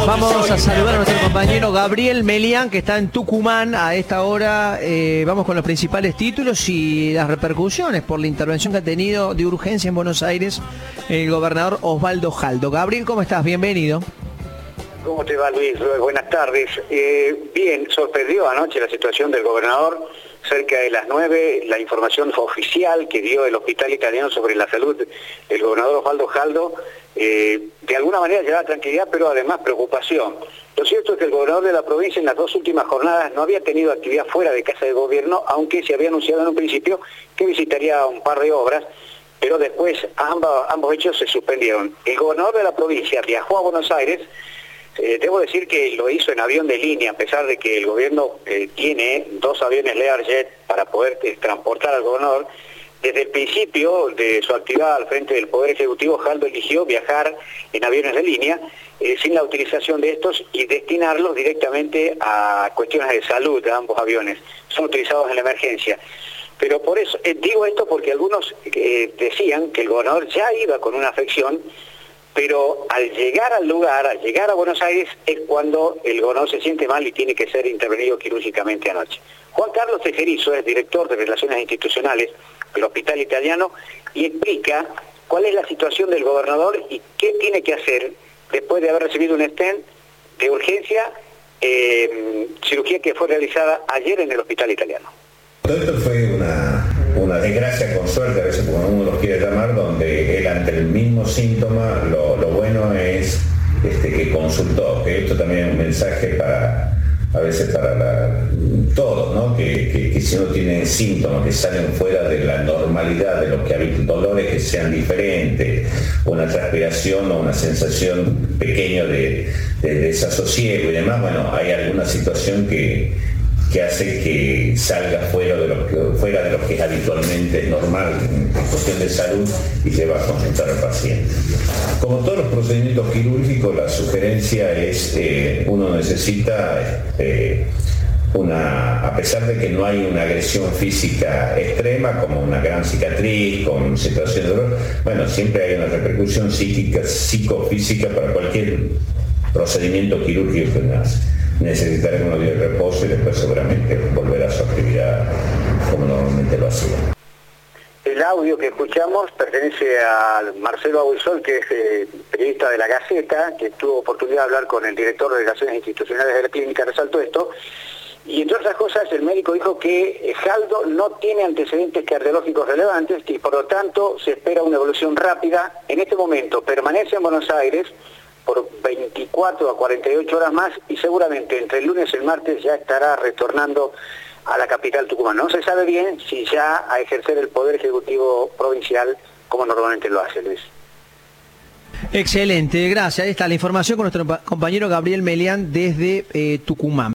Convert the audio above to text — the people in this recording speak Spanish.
Vamos a saludar a nuestro compañero Gabriel Melián, que está en Tucumán a esta hora. Vamos con los principales títulos y las repercusiones por la intervención que ha tenido de urgencia en Buenos Aires el gobernador Osvaldo Jaldo. Gabriel, ¿cómo estás? Bienvenido. ¿Cómo te va, Luis? Buenas tardes. Bien, sorprendió anoche la situación del gobernador. Cerca de las 9, la información oficial que dio el Hospital Italiano sobre la salud del gobernador Osvaldo Jaldo, de alguna manera llevaba tranquilidad, pero además preocupación. Lo cierto es que el gobernador de la provincia en las 2 últimas jornadas no había tenido actividad fuera de Casa de Gobierno, aunque se había anunciado en un principio que visitaría un par de obras, pero después ambos hechos se suspendieron. El gobernador de la provincia viajó a Buenos Aires. Debo decir que lo hizo en avión de línea, a pesar de que el gobierno tiene 2 aviones Learjet para poder transportar al gobernador. Desde el principio de su actividad al frente del Poder Ejecutivo, Jaldo eligió viajar en aviones de línea, sin la utilización de estos y destinarlos directamente a cuestiones de salud de ambos aviones. Son utilizados en la emergencia. Pero por eso, digo esto porque algunos decían que el gobernador ya iba con una afección, pero al llegar al lugar, al llegar a Buenos Aires, es cuando el gobernador se siente mal y tiene que ser intervenido quirúrgicamente anoche. Juan Carlos Tejerizo es director de Relaciones Institucionales del Hospital Italiano y explica cuál es la situación del gobernador y qué tiene que hacer después de haber recibido un stent de urgencia, cirugía que fue realizada ayer en el Hospital Italiano. Todo esto fue una desgracia con suerte, a veces como uno los quiere llamar, donde él ante el mismo síntoma, lo bueno es que consultó, que esto también es un mensaje a veces para todos, ¿no? Que si uno tiene síntomas que salen fuera de la normalidad de lo que habitualmente, dolores que sean diferentes, una transpiración o una sensación pequeña de desasosiego y demás, bueno, hay alguna situación que hace que salga fuera de lo que es habitualmente normal en cuestión de salud y se va a consultar al paciente. Como todos los procedimientos quirúrgicos, la sugerencia es uno necesita a pesar de que no hay una agresión física extrema, como una gran cicatriz, con situación de dolor, bueno, siempre hay una repercusión psicofísica para cualquier procedimiento quirúrgico que nace. Necesitará unos días de reposo y después seguramente volverá a su actividad como normalmente lo hacía. El audio que escuchamos pertenece a Marcelo Aguizol, que es periodista de La Gaceta, que tuvo oportunidad de hablar con el director de Relaciones Institucionales de la clínica, resaltó esto, y entre otras cosas el médico dijo que Jaldo no tiene antecedentes cardiológicos relevantes y por lo tanto se espera una evolución rápida. En este momento permanece en Buenos Aires por 24 a 48 horas más y seguramente entre el lunes y el martes ya estará retornando a la capital Tucumán. No se sabe bien si ya a ejercer el Poder Ejecutivo Provincial como normalmente lo hace, Luis. Excelente, gracias. Ahí está la información con nuestro compañero Gabriel Melián desde Tucumán.